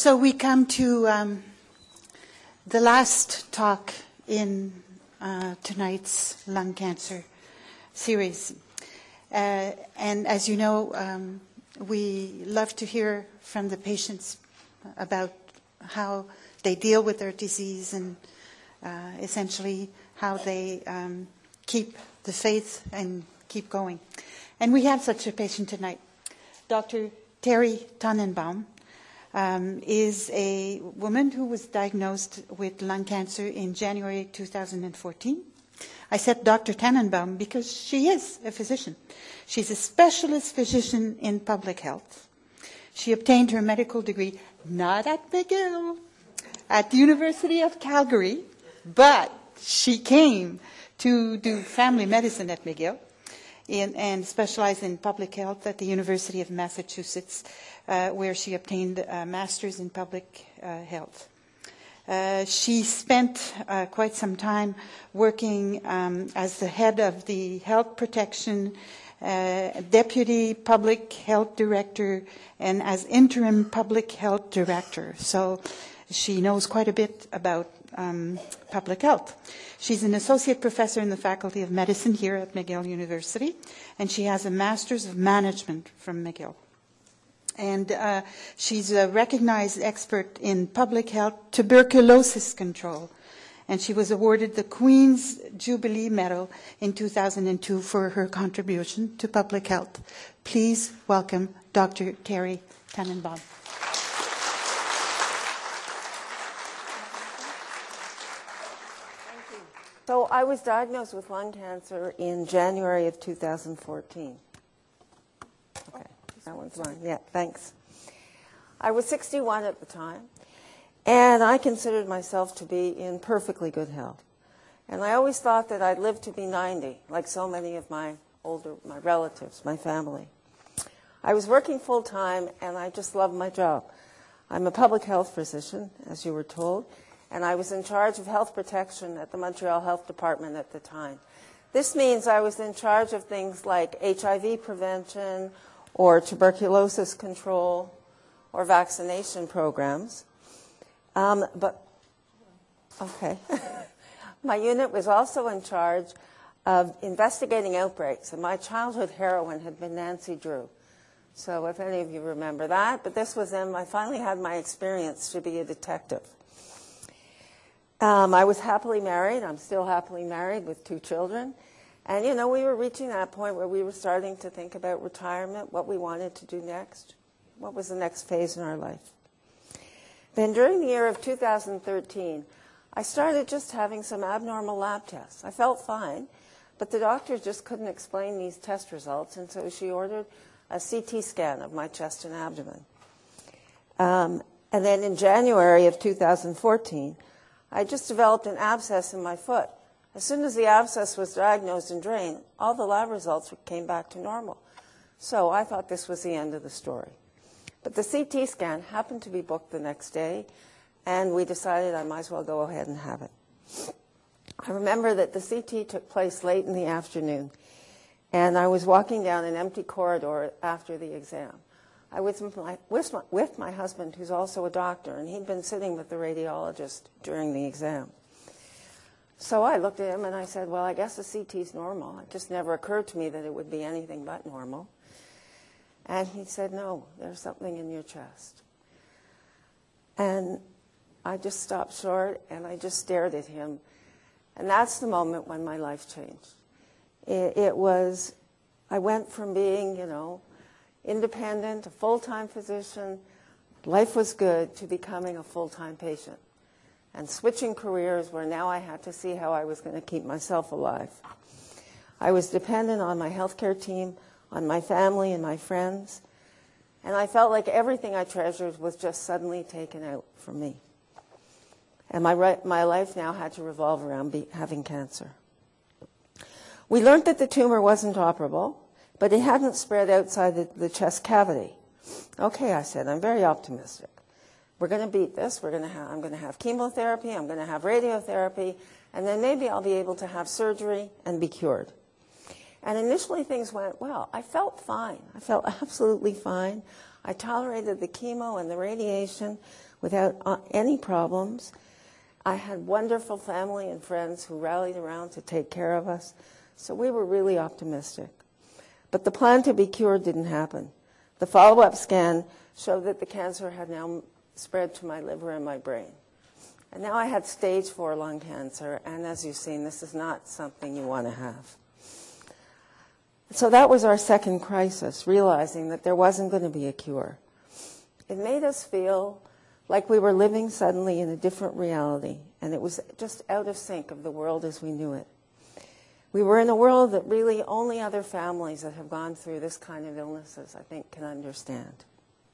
So we come to the last talk in tonight's lung cancer series. And as you know, we love to hear from the patients about how they deal with their disease and essentially how they keep the faith and keep going. And we have such a patient tonight. Dr. Terry Tannenbaum is a woman who was diagnosed with lung cancer in January 2014. I said Dr. Tannenbaum because she is a physician. She's a specialist physician in public health. She obtained her medical degree not at McGill, at the University of Calgary, but she came to do family medicine at McGill and specialized in public health at the University of Massachusetts, where she obtained a master's in public health. She spent quite some time working as the head of the health protection, deputy public health director, and as interim public health director. So she knows quite a bit about public health. She's an associate professor in the Faculty of Medicine here at McGill University, and she has a Master's of Management from McGill. And she's a recognized expert in public health tuberculosis control. And she was awarded the Queen's Jubilee Medal in 2002 for her contribution to public health. Please welcome Dr. Terry Tannenbaum. So I was diagnosed with lung cancer in January of 2014. Okay, that one's mine. Yeah, thanks. I was 61 at the time, and I considered myself to be in perfectly good health. And I always thought that I'd live to be 90, like so many of my relatives, my family. I was working full-time, and I just loved my job. I'm a public health physician, as you were told, and I was in charge of health protection at the Montreal Health Department at the time. This means I was in charge of things like HIV prevention or tuberculosis control or vaccination programs. My unit was also in charge of investigating outbreaks, and my childhood heroine had been Nancy Drew. So if any of you remember that, but this was then I finally had my experience to be a detective. I was happily married. I'm still happily married with 2 children. And, you know, we were reaching that point where we were starting to think about retirement, what we wanted to do next, what was the next phase in our life. Then during the year of 2013, I started just having some abnormal lab tests. I felt fine, but the doctor just couldn't explain these test results, and so she ordered a CT scan of my chest and abdomen. And then in January of 2014, I just developed an abscess in my foot. As soon as the abscess was diagnosed and drained, all the lab results came back to normal. So I thought this was the end of the story. But the CT scan happened to be booked the next day, and we decided I might as well go ahead and have it. I remember that the CT took place late in the afternoon, and I was walking down an empty corridor after the exam. I was with my husband, who's also a doctor, and he'd been sitting with the radiologist during the exam. So I looked at him and I said, well, I guess the CT's normal. It just never occurred to me that it would be anything but normal. And he said, no, there's something in your chest. And I just stopped short and I just stared at him. And that's the moment when my life changed. I went from being, independent, a full-time physician, life was good, to becoming a full-time patient. And switching careers where now I had to see how I was going to keep myself alive. I was dependent on my healthcare team, on my family and my friends, and I felt like everything I treasured was just suddenly taken out from me. And my life now had to revolve around having cancer. We learned that the tumor wasn't operable, but it hadn't spread outside the chest cavity. Okay, I said, I'm very optimistic. We're going to beat this. I'm going to have chemotherapy. I'm going to have radiotherapy. And then maybe I'll be able to have surgery and be cured. And initially things went well. I felt fine. I felt absolutely fine. I tolerated the chemo and the radiation without any problems. I had wonderful family and friends who rallied around to take care of us, so we were really optimistic. But the plan to be cured didn't happen. The follow-up scan showed that the cancer had now spread to my liver and my brain. And now I had stage 4 lung cancer, and as you've seen, this is not something you want to have. So that was our second crisis, realizing that there wasn't going to be a cure. It made us feel like we were living suddenly in a different reality, and it was just out of sync of the world as we knew it. We were in a world that really only other families that have gone through this kind of illnesses, I think, can understand.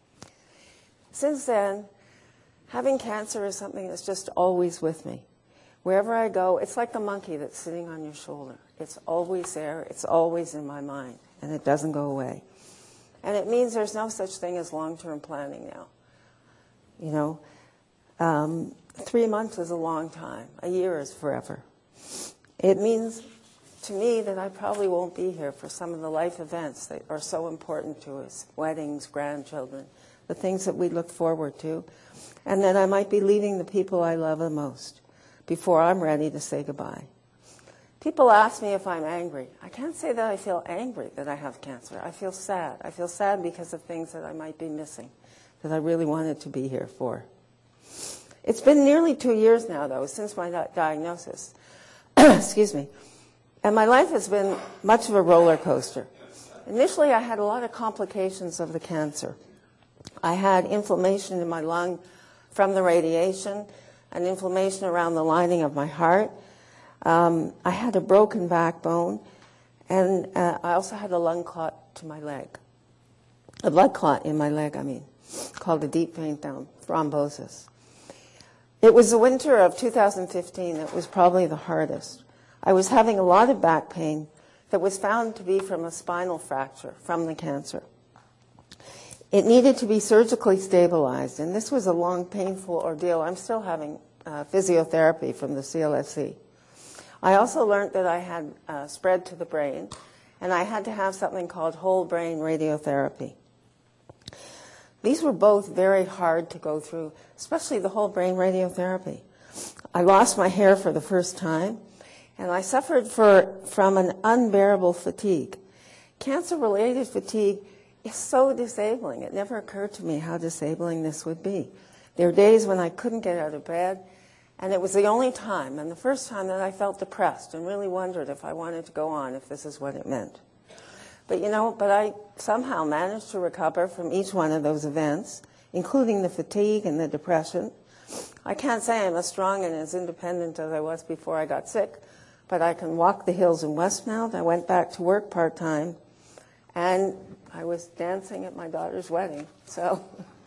Since then, having cancer is something that's just always with me. Wherever I go, it's like a monkey that's sitting on your shoulder. It's always there. It's always in my mind, and it doesn't go away. And it means there's no such thing as long-term planning now. You know, 3 months is a long time. A year is forever. It means to me that I probably won't be here for some of the life events that are so important to us, weddings, grandchildren, the things that we look forward to, and that I might be leaving the people I love the most before I'm ready to say goodbye. People ask me if I'm angry. I can't say that I feel angry that I have cancer. I feel sad. I feel sad because of things that I might be missing, that I really wanted to be here for. It's been nearly 2 years now, though, since my diagnosis. Excuse me. And my life has been much of a roller coaster. Initially, I had a lot of complications of the cancer. I had inflammation in my lung from the radiation, and inflammation around the lining of my heart. I had a broken backbone, and I also had a lung clot to my leg. A blood clot in my leg, called a deep vein thrombosis. It was the winter of 2015 that was probably the hardest. I was having a lot of back pain that was found to be from a spinal fracture from the cancer. It needed to be surgically stabilized, and this was a long, painful ordeal. I'm still having physiotherapy from the CLSC. I also learned that I had spread to the brain, and I had to have something called whole brain radiotherapy. These were both very hard to go through, especially the whole brain radiotherapy. I lost my hair for the first time, and I suffered from an unbearable fatigue. Cancer-related fatigue is so disabling. It never occurred to me how disabling this would be. There were days when I couldn't get out of bed, and it was the only time, and the first time, that I felt depressed and really wondered if I wanted to go on, if this is what it meant. But I somehow managed to recover from each one of those events, including the fatigue and the depression. I can't say I'm as strong and as independent as I was before I got sick, but I can walk the hills in Westmount. I went back to work part-time, and I was dancing at my daughter's wedding. So,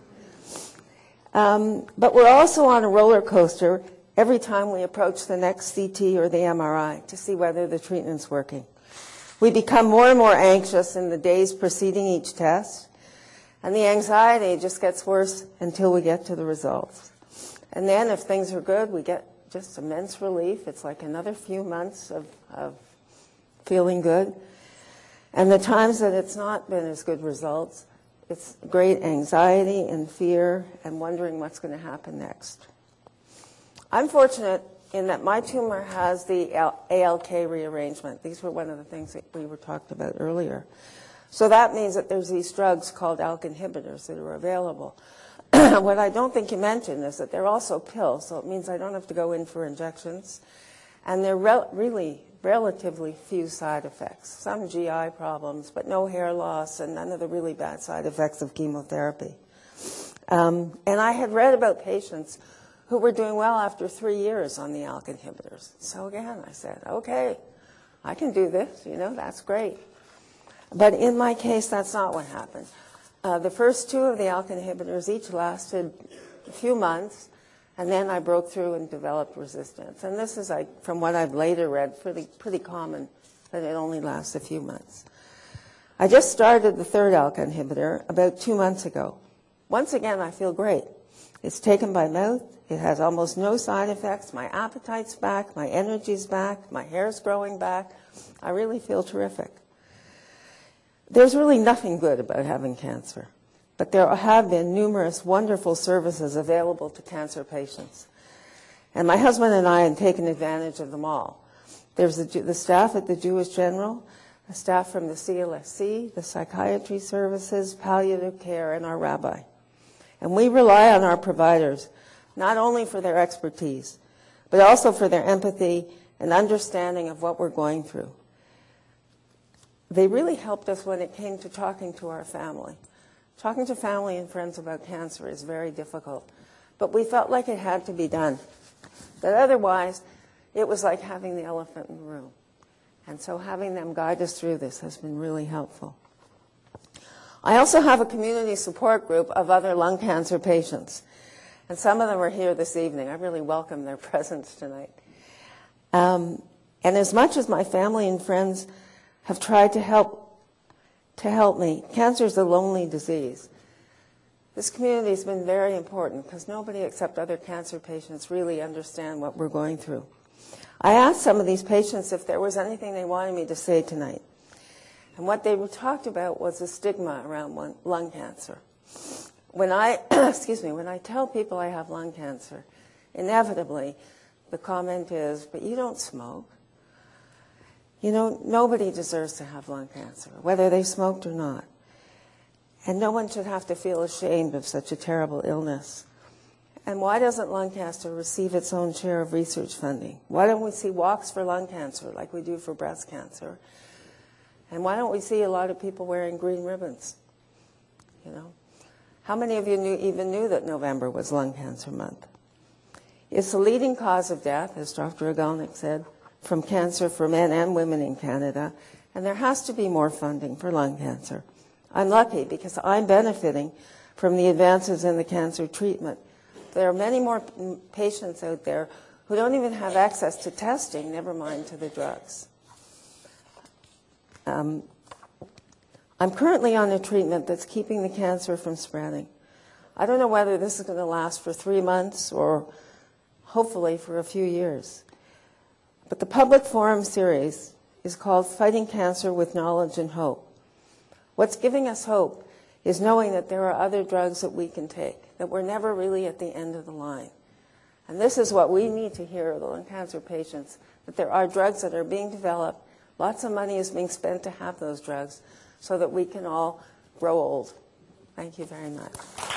but we're also on a roller coaster every time we approach the next CT or the MRI to see whether the treatment's working. We become more and more anxious in the days preceding each test, and the anxiety just gets worse until we get to the results. And then if things are good, we get just immense relief. It's like another few months of feeling good. And the times that it's not been as good results, it's great anxiety and fear and wondering what's going to happen next. I'm fortunate in that my tumor has the ALK rearrangement. These were one of the things that we were talked about earlier. So that means that there's these drugs called ALK inhibitors that are available. What I don't think you mentioned is that they're also pills, so it means I don't have to go in for injections. And they're really relatively few side effects. Some GI problems, but no hair loss and none of the really bad side effects of chemotherapy. And I had read about patients who were doing well after 3 years on the ALK inhibitors. So again, I said, okay, I can do this, that's great. But in my case, that's not what happened. The first 2 of the ALK inhibitors each lasted a few months, and then I broke through and developed resistance. And this is, from what I've later read, pretty common, that it only lasts a few months. I just started the 3rd ALK inhibitor about 2 months ago. Once again, I feel great. It's taken by mouth. It has almost no side effects. My appetite's back. My energy's back. My hair's growing back. I really feel terrific. There's really nothing good about having cancer. but there have been numerous wonderful services available to cancer patients. And my husband and I have taken advantage of them all. There's the staff at the Jewish General, the staff from the CLSC, the psychiatry services, palliative care, and our rabbi. And we rely on our providers, not only for their expertise, but also for their empathy and understanding of what we're going through. They really helped us when it came to talking to our family. Talking to family and friends about cancer is very difficult, but we felt like it had to be done. That otherwise, it was like having the elephant in the room. And so having them guide us through this has been really helpful. I also have a community support group of other lung cancer patients. And some of them are here this evening. I really welcome their presence tonight. And as much as my family and friends have tried to help me, cancer is a lonely disease. This community has been very important because nobody except other cancer patients really understand what we're going through. I asked some of these patients if there was anything they wanted me to say tonight. And what they talked about was the stigma around lung cancer. When I tell people I have lung cancer, inevitably the comment is, but you don't smoke. You know, nobody deserves to have lung cancer, whether they smoked or not. And no one should have to feel ashamed of such a terrible illness. And why doesn't lung cancer receive its own share of research funding? Why don't we see walks for lung cancer like we do for breast cancer? And why don't we see a lot of people wearing green ribbons? You know, how many of you even knew that November was Lung Cancer Month? It's the leading cause of death, as Dr. Agalnik said, from cancer for men and women in Canada, and there has to be more funding for lung cancer. I'm lucky because I'm benefiting from the advances in the cancer treatment. There are many more patients out there who don't even have access to testing, never mind to the drugs. I'm currently on a treatment that's keeping the cancer from spreading. I don't know whether this is going to last for 3 months or hopefully for a few years. But the public forum series is called Fighting Cancer with Knowledge and Hope. What's giving us hope is knowing that there are other drugs that we can take, that we're never really at the end of the line. And this is what we need to hear, the lung cancer patients, that there are drugs that are being developed. Lots of money is being spent to have those drugs so that we can all grow old. Thank you very much.